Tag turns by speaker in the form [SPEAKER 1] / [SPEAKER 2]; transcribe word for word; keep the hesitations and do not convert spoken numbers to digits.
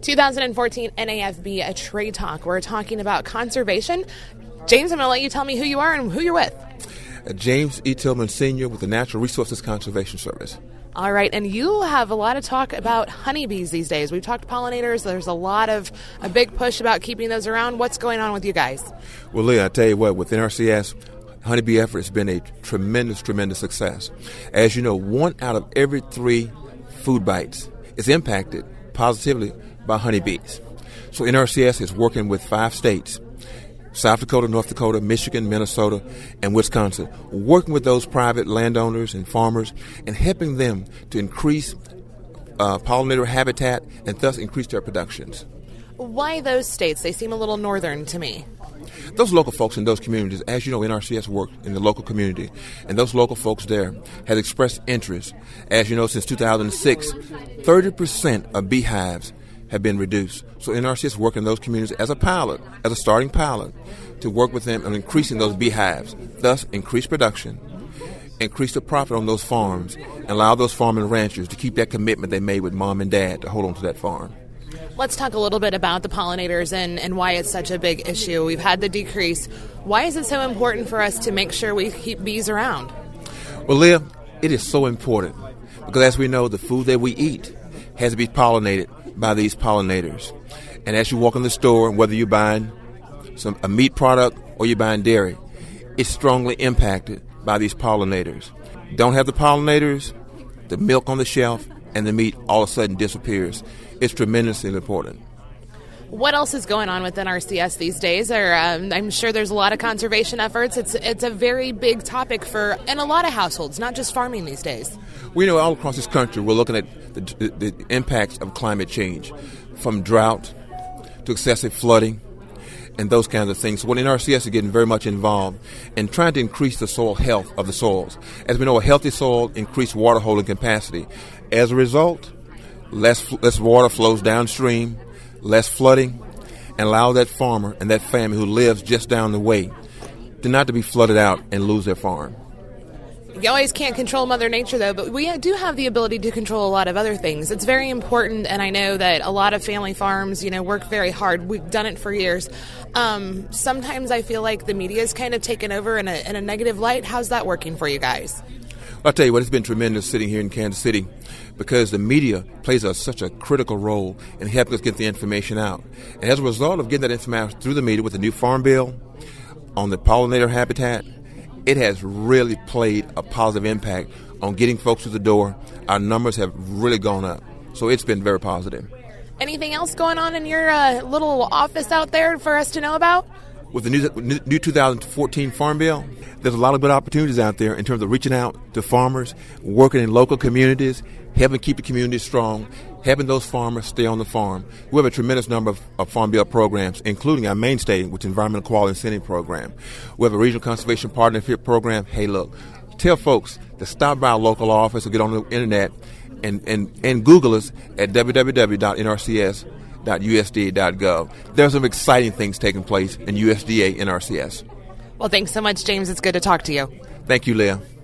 [SPEAKER 1] two thousand fourteen N A F B, a trade talk. We're talking about conservation. James, I'm going to let you tell me who you are and who you're with.
[SPEAKER 2] Uh, James E. Tillman Senior with the Natural Resources Conservation Service.
[SPEAKER 1] All right, and you have a lot of talk about honeybees these days. We've talked pollinators. There's a lot of, a big push about keeping those around. What's going on with you guys?
[SPEAKER 2] Well, Leah, I tell you what, with N R C S, honeybee effort has been a tremendous, tremendous success. As you know, one out of every three food bites is impacted positively by honeybees. So N R C S is working with five states, South Dakota, North Dakota, Michigan, Minnesota, and Wisconsin, working with those private landowners and farmers and helping them to increase uh, pollinator habitat and thus increase their productions.
[SPEAKER 1] Why those states? They seem a little northern to me.
[SPEAKER 2] Those local folks in those communities, as you know, N R C S work in the local community, and those local folks there have expressed interest. As you know, since two thousand six, thirty percent of beehives have been reduced. So N R C S work in those communities as a pilot, as a starting pilot, to work with them on increasing those beehives, thus increase production, increase the profit on those farms, and allow those farming ranchers to keep that commitment they made with mom and dad to hold on to that farm.
[SPEAKER 1] Let's talk a little bit about the pollinators and, and why it's such a big issue. We've had the decrease. Why is it so important for us to make sure we keep bees around?
[SPEAKER 2] Well, Leah, it is so important because as we know, the food that we eat has to be pollinated by these pollinators. And as you walk in the store, whether you're buying some a meat product or you're buying dairy, it's strongly impacted by these pollinators. Don't have the pollinators, the milk on the shelf and the meat all of a sudden disappears. It's tremendously important.
[SPEAKER 1] What else is going on with N R C S these days? Or, um, I'm sure there's a lot of conservation efforts. It's it's a very big topic for in a lot of households, not just farming these days.
[SPEAKER 2] We know all across this country we're looking at the, the, the impacts of climate change, from drought to excessive flooding and those kinds of things. So what N R C S is getting very much involved in trying to increase the soil health of the soils. As we know, a healthy soil increases water holding capacity. As a result, less less water flows downstream, less flooding, and allow that farmer and that family who lives just down the way to not to be flooded out and lose their farm.
[SPEAKER 1] You always can't control Mother Nature, though, but we do have the ability to control a lot of other things. It's very important, and I know that a lot of family farms, you know, work very hard. We've done it for years. Um, sometimes I feel like the media is kind of taken over in a, in a negative light. How's that working for you guys?
[SPEAKER 2] I'll tell you what, it's been tremendous sitting here in Kansas City because the media plays a, such a critical role in helping us get the information out. And as a result of getting that information through the media with the new Farm Bill on the pollinator habitat, it has really played a positive impact on getting folks through the door. Our numbers have really gone up. So it's been very positive.
[SPEAKER 1] Anything else going on in your uh, little office out there for us to know about?
[SPEAKER 2] With the new, new two thousand fourteen Farm Bill, there's a lot of good opportunities out there in terms of reaching out to farmers, working in local communities, helping keep the community strong, helping those farmers stay on the farm. We have a tremendous number of, of Farm Bill programs, including our mainstay, which is Environmental Quality Incentive Program. We have a Regional Conservation Partnership Program. Hey, look, tell folks to stop by our local office or get on the internet and, and, and Google us at w w w dot n r c s dot u s d a dot gov. There's some exciting things taking place in U S D A N R C S.
[SPEAKER 1] Well, thanks so much, James. It's good to talk to you.
[SPEAKER 2] Thank you, Leah.